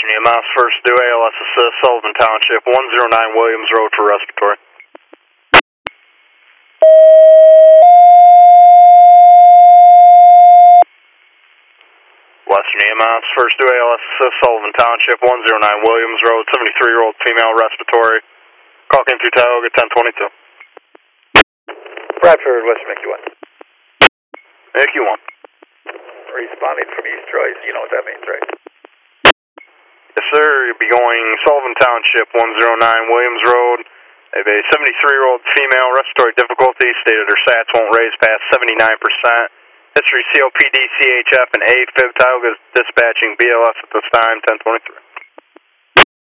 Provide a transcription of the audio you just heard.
Western EMS, first due ALS assist, Sullivan Township, 109 Williams Road for respiratory. Western EMS, first due ALS assist, Sullivan Township, 109 Williams Road, 73-year-old female respiratory. Call came through Tioga 1022. Bradford, Western Mickey 1. Mickey 1. Responding from East Troy, you know what that means, right? Yes, sir. You'll be going Sullivan Township, 109 Williams Road. They have a 73-year-old female, respiratory difficulty, stated her SATs won't raise past 79%. History COPD, CHF, and AFib. Tioga is dispatching BLS at this time, 1023.